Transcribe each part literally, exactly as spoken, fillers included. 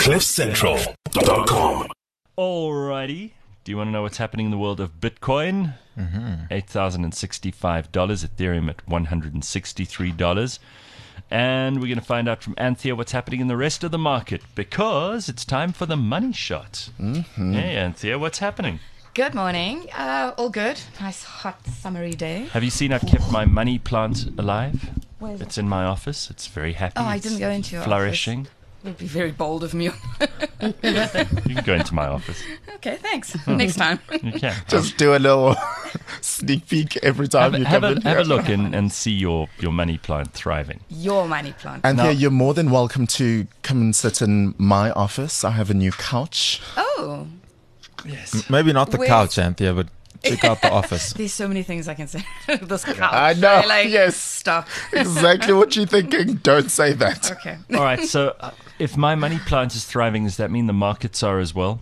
cliff central dot com. Alrighty. Do you want to know what's happening in the world of Bitcoin? Mm-hmm. eight thousand sixty-five dollars, Ethereum at one hundred sixty-three dollars. And we're going to find out from Anthea what's happening in the rest of the market, because it's time for the money shot. Mm-hmm. Hey, Anthea, what's happening? Good morning. Uh, all good. Nice hot summery day. Have you seen I've kept my money plant alive? Where is It's in my office. It's very happy. Oh, I It's didn't go into your flourishing. office. It would be very bold of me. You can go into my office. Okay, thanks. Next time. You can. Just do a little sneak peek every time have, you have come a, in. have a look and, and see your, your money plant thriving. Your money plant. And No. here, you're more than welcome to come and sit in my office. I have a new couch. Oh, Yes. Maybe not the Where's- couch, Anthea, but check out the office. there's so many things I can say. This couch. I know, Like, yes. Stop. Exactly what you're thinking. Don't say that. Okay. All right, so uh, if my money plant is thriving, does that mean the markets are as well?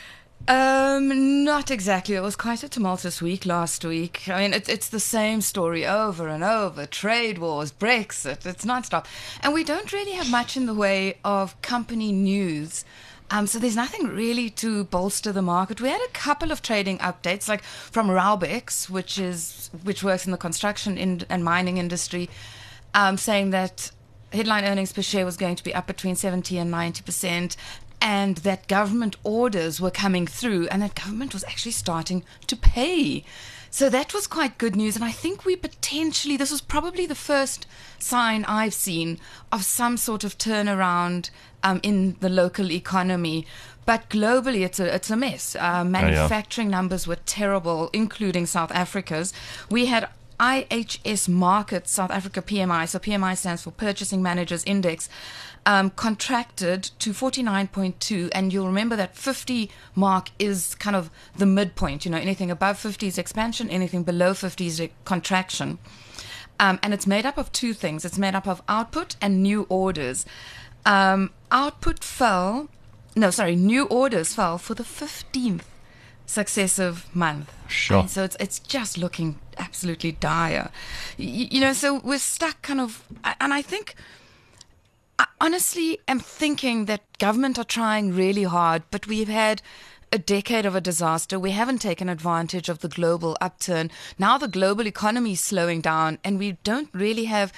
Um, not exactly. It was quite a tumultuous week last week. I mean, it, it's the same story over and over. Trade wars, Brexit, it's non-stop. And we don't really have much in the way of company news. Um, so there's nothing really to bolster the market. We had a couple of trading updates, like from Raubex, which is which works in the construction in, and mining industry, um, saying that headline earnings per share was going to be up between seventy and ninety percent, and that government orders were coming through, and that government was actually starting to pay. So that was quite good news, and I think we potentially, this was probably the first sign I've seen of some sort of turnaround um, in the local economy. But globally, it's a it's a mess. Uh, manufacturing numbers were terrible, including South Africa's. We had I H S Markets South Africa P M I, so P M I stands for Purchasing Managers Index, um, contracted to forty-nine point two, and you'll remember that fifty mark is kind of the midpoint. You know, anything above fifty is expansion, anything below fifty is contraction. Um, and it's made up of two things. It's made up of output and new orders. Um, output fell, no, sorry, new orders fell for the fifteenth successive month. Sure. And so it's it's just looking absolutely dire. Y- you know, so we're stuck kind of, and I think, I honestly am thinking that government are trying really hard, but we've had a decade of a disaster. We haven't taken advantage of the global upturn. Now the global economy is slowing down, and we don't really have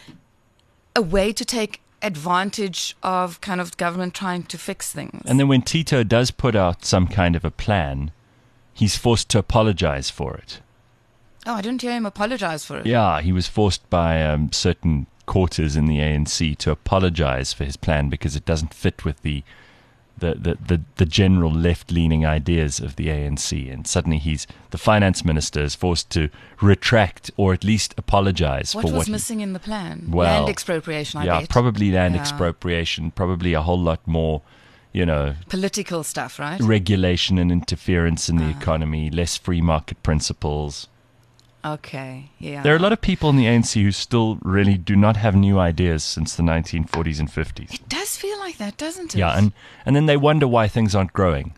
a way to take advantage of kind of government trying to fix things. And then when Tito does put out some kind of a plan, he's forced to apologize for it. Oh, I didn't hear him apologize for it. Yeah, he was forced by um, certain quarters in the A N C to apologize for his plan because it doesn't fit with the the, the, the, the general left-leaning ideas of the A N C. And suddenly he's the finance minister is forced to retract or at least apologize What for was what he- missing in the plan? Well, Land expropriation, I yeah, bet. probably land Yeah. expropriation, probably a whole lot more, you know, Political stuff, right? regulation and interference in the Ah. economy, less free market principles. Okay, yeah. There are a lot of people in the A N C who still really do not have new ideas since the nineteen forties and fifties. It does feel like that, doesn't it? Yeah, and, and then they wonder why things aren't growing.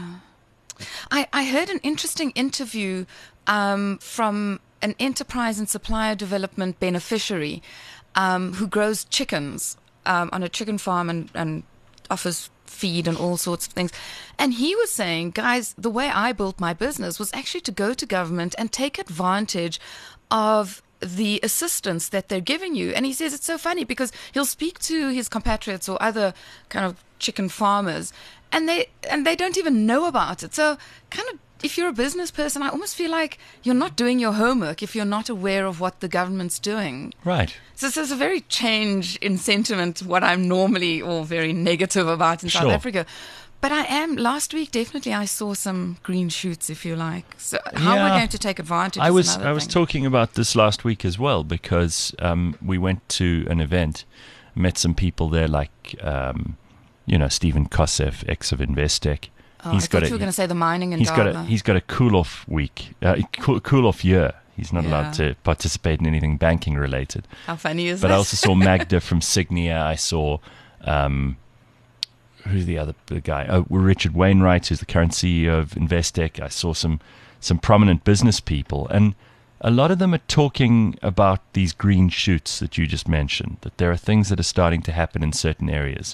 I, I heard an interesting interview um, from an enterprise and supplier development beneficiary um, who grows chickens um, on a chicken farm and, and offers feed and all sorts of things. And he was saying, guys, the way I built my business was actually to go to government and take advantage of the assistance that they're giving you. And he says it's so funny because he'll speak to his compatriots or other kind of chicken farmers, and they and they don't even know about it. So kind of, if you're a business person, I almost feel like you're not doing your homework if you're not aware of what the government's doing. Right. So this is a very change in sentiment, what I'm normally or very negative about in Sure. South Africa. But I am, last week, definitely I saw some green shoots, if you like. So how Yeah. we're going to take advantage I is was another I was thing. talking about this last week as well because um, we went to an event, met some people there like, um, you know, Stephen Kosef, ex of Investec. Oh, I thought you were going to say the mining and he's got a Dava. he's got a cool off week, uh, cool, cool off year. He's not allowed Yeah. to participate in anything banking related. How funny is But that? I also saw Magda from Signia. I saw um, who's the other the guy? Oh, Richard Wainwright, who's the current C E O of Investec. I saw some some prominent business people, and a lot of them are talking about these green shoots that you just mentioned. That there are things that are starting to happen in certain areas.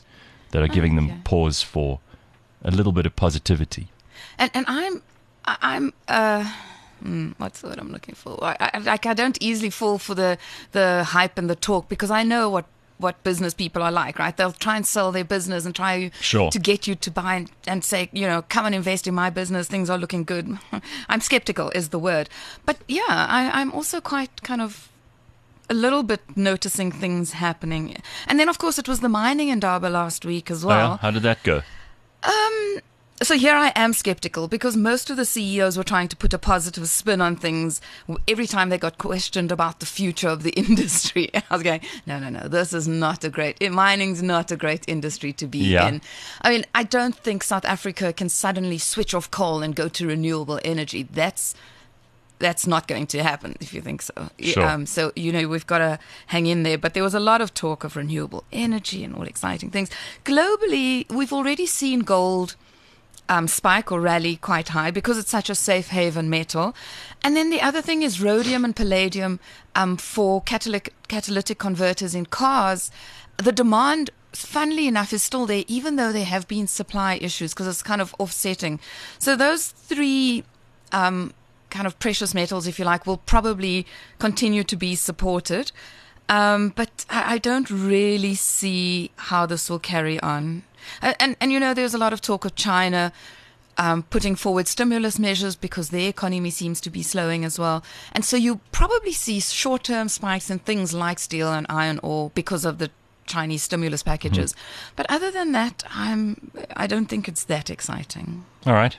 that are giving okay. them pause for a little bit of positivity. And and I'm I- I'm uh mm, what's the word I'm looking for? I, I, like I don't easily fall for the the hype and the talk, because I know what what business people are like, right? They'll try and sell their business and try Sure. to get you to buy and, and say, you know, come and invest in my business. Things are looking good. I'm skeptical is the word. But yeah, I, I'm also quite kind of a little bit noticing things happening. And then, of course, it was the mining indaba last week as Oh, well. yeah? How did that go? Um, so here I am skeptical, because most of the C E Os were trying to put a positive spin on things every time they got questioned about the future of the industry. I was going, no, no, no, this is not a great, mining's not a great industry to be Yeah. in. I mean, I don't think South Africa can suddenly switch off coal and go to renewable energy. That's That's not going to happen, if you think so. Sure. Um, so, you know, we've got to hang in there. But there was a lot of talk of renewable energy and all exciting things. Globally, we've already seen gold um, spike or rally quite high because it's such a safe haven metal. And then the other thing is rhodium and palladium um, for catalytic, catalytic converters in cars. The demand, funnily enough, is still there, even though there have been supply issues, because it's kind of offsetting. So those three um kind of precious metals, if you like, will probably continue to be supported. Um, but I, I don't really see how this will carry on. And, and, and, you know, there's a lot of talk of China um, putting forward stimulus measures because their economy seems to be slowing as well. And so you probably see short-term spikes in things like steel and iron ore because of the Chinese stimulus packages. Mm-hmm. But other than that, I'm, I don't think it's that exciting. All right.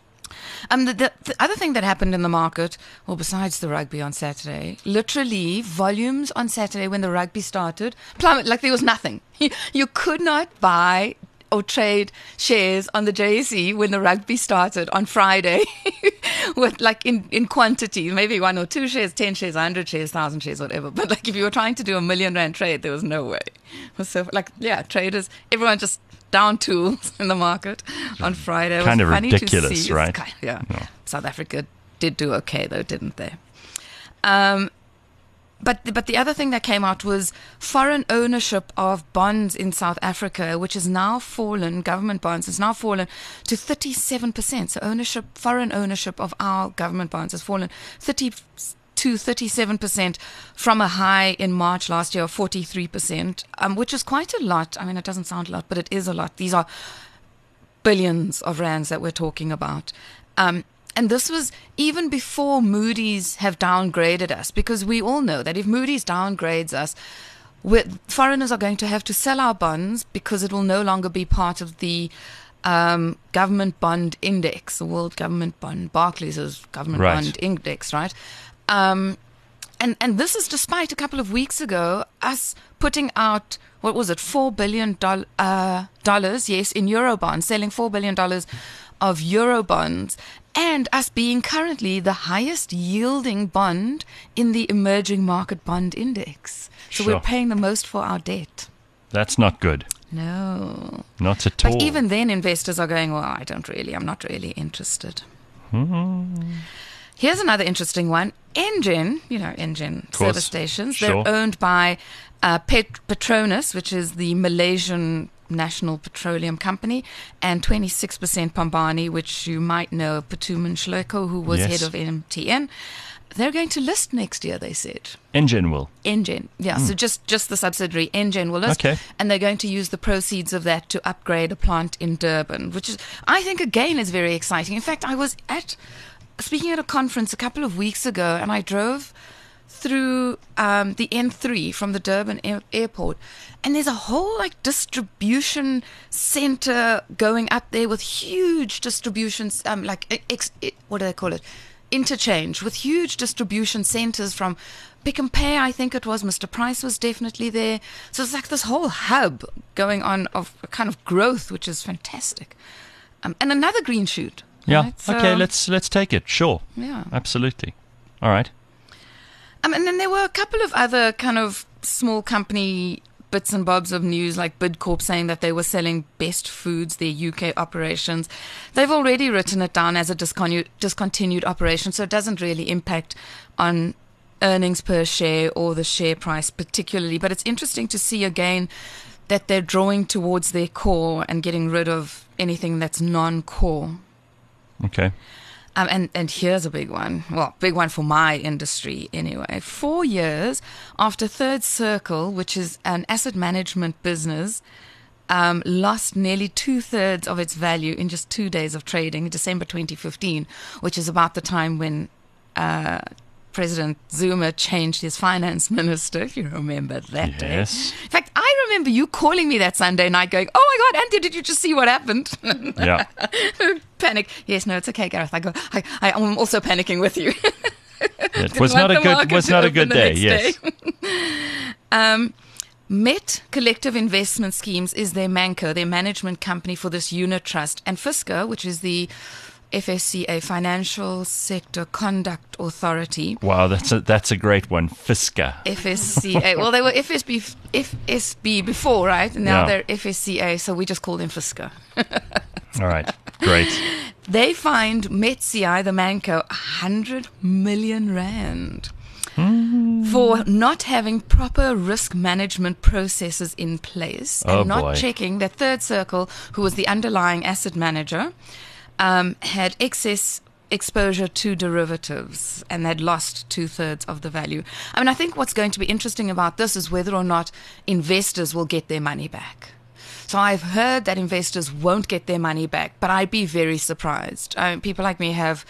Um, the, the, the other thing that happened in the market, well, besides the rugby on Saturday, literally volumes on Saturday when the rugby started plummeted like there was nothing. You, you could not buy or trade shares on the J S E when the rugby started on Friday with like in, in quantity, maybe one or two shares, ten shares, one hundred shares, one thousand shares, whatever. But like if you were trying to do a million rand trade, there was no way. It was so like, yeah, traders, everyone just down tools in the market on Friday. It Kind was of funny ridiculous, to see. right? Kind of, yeah. No. South Africa did do okay though, didn't they? Um, but but the other thing that came out was foreign ownership of bonds in South Africa, which has now fallen, government bonds has now fallen to thirty-seven percent. So ownership, foreign ownership of our government bonds has fallen thirty to thirty-seven percent from a high in March last year of forty-three percent, um, which is quite a lot. I mean, it doesn't sound a lot, but it is a lot. These are billions of rands that we're talking about. Um, and this was even before Moody's have downgraded us, because we all know that if Moody's downgrades us, we're, foreigners are going to have to sell our bonds because it will no longer be part of the um, government bond index, the World Government Bond, Barclays' government Right. bond index, right? Um, and, and this is despite a couple of weeks ago us putting out, what was it, four billion dollars, uh, dollars, yes, in euro bonds, selling four billion dollars of euro bonds, and us being currently the highest yielding bond in the emerging market bond index. So Sure. we're paying the most for our debt. That's not good. No. Not at all. But even then, investors are going, well, I don't really, I'm not really interested. Here's another interesting one. Engen, you know, Engen course. service stations, Sure. they're owned by uh, Pet- Petronas, which is the Malaysian National Petroleum Company, and twenty-six percent Pambani, which you might know, Patuman Shloko, who was Yes. head of M T N. They're going to list next year, they said. Engen will. Engen, yeah, so just, just the subsidiary Engen will list, Okay. and they're going to use the proceeds of that to upgrade a plant in Durban, which is, I think, again, is very exciting. In fact, I was at, speaking at a conference a couple of weeks ago, and I drove through um, the N three from the Durban air- airport, and there's a whole like distribution center going up there with huge distributions, um, like ex- it, what do they call it? Interchange with huge distribution centers from Pick and Pay, I think it was. Mister Price was definitely there. So it's like this whole hub going on of a kind of growth, which is fantastic. Um, and another green shoot. Yeah. right? So, Okay, let's let's take it. Sure. Yeah. Absolutely. All right. Um, and then there were a couple of other kind of small company bits and bobs of news, like Bidcorp saying that they were selling Best Foods, their U K operations. They've already written it down as a discontinued, discontinued operation, so it doesn't really impact on earnings per share or the share price particularly. But it's interesting to see again that they're drawing towards their core and getting rid of anything that's non-core. Okay. Um, and, and here's a big one. Well, big one for my industry anyway. Four years after Third Circle, which is an asset management business, um, lost nearly two-thirds of its value in just two days of trading, December twenty fifteen, which is about the time when uh, President Zuma changed his finance minister, if you remember that day. Yes. In fact, I remember you calling me that Sunday night going, oh my God, Anthea, did you just see what happened? Yeah. Panic. Yes, no, it's okay, Gareth. I go, I, I, I'm also panicking with you. It was not a good was not a good day, yes. um, Met Collective Investment Schemes is their ManCo, their management company for this unit trust. And FSCA, which is the F S C A, Financial Sector Conduct Authority. Wow, that's a that's a great one. FSCA. F S C A. Well, they were F S B, F S B before, right? And now Yeah. they're F S C A, so we just call them FSCA. All right. Great. They fined MetCI, the ManCo, one hundred million rand for not having proper risk management processes in place and Oh, not boy. checking that Third Circle, who was the underlying asset manager, um, had excess exposure to derivatives and had lost two-thirds of the value. I mean, I think what's going to be interesting about this is whether or not investors will get their money back. So I've heard that investors won't get their money back, but I'd be very surprised. Uh, people like me have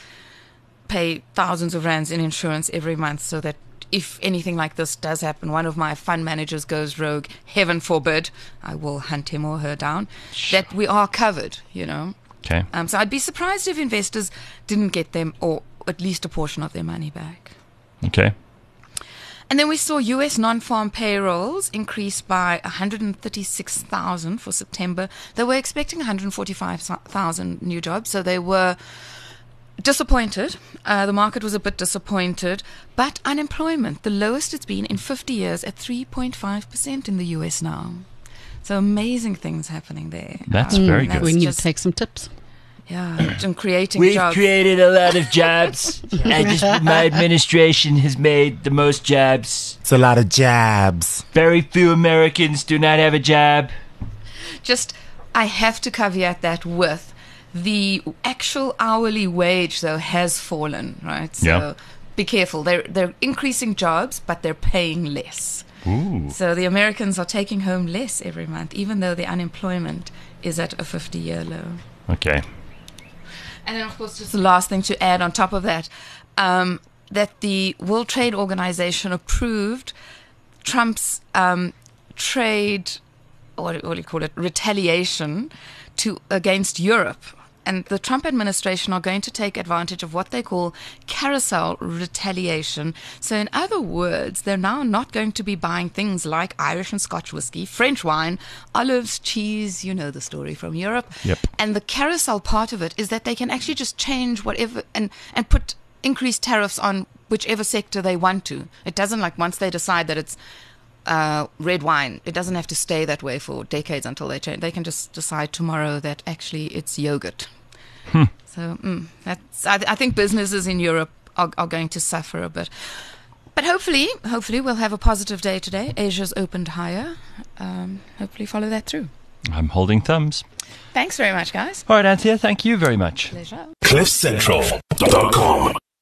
pay thousands of rands in insurance every month so that if anything like this does happen, one of my fund managers goes rogue, heaven forbid, I will hunt him or her down, that we are covered, you know. Okay. Um, so I'd be surprised if investors didn't get them, or at least a portion of their money back. Okay. And then we saw U S non-farm payrolls increase by one hundred thirty-six thousand for September. They were expecting one hundred forty-five thousand new jobs, so they were disappointed. Uh, the market was a bit disappointed. But unemployment, the lowest it's been in fifty years, at three point five percent in the U S now. So amazing things happening there. That's Um, very that's good. We need just- to take some tips. Yeah, and creating We've jobs. created a lot of jobs. I just, my administration has made the most jobs. It's a lot of jabs. Very few Americans do not have a job. Just, I have to caveat that with the actual hourly wage, though, has fallen, right? So Yeah. be careful. They're, they're increasing jobs, but they're paying less. Ooh. So the Americans are taking home less every month, even though the unemployment is at a fifty-year low. Okay. And then, of course, just the last thing to add on top of that, um, that the World Trade Organization approved Trump's um, trade, what, what do you call it, retaliation to against Europe. And the Trump administration are going to take advantage of what they call carousel retaliation. So in other words, they're now not going to be buying things like Irish and Scotch whiskey, French wine, olives, cheese, you know the story from Europe. Yep. And the carousel part of it is that they can actually just change whatever and, and put increased tariffs on whichever sector they want to. It doesn't, like, once they decide that it's uh, red wine, it doesn't have to stay that way for decades until they change. They can just decide tomorrow that actually it's yogurt. Hmm. So mm, that's, I, I think businesses in Europe are, are going to suffer a bit. But hopefully, hopefully we'll have a positive day today. Asia's opened higher. Um, hopefully follow that through. I'm holding thumbs. Thanks very much, guys. All right, Anthea, thank you very much. Pleasure. cliff central dot com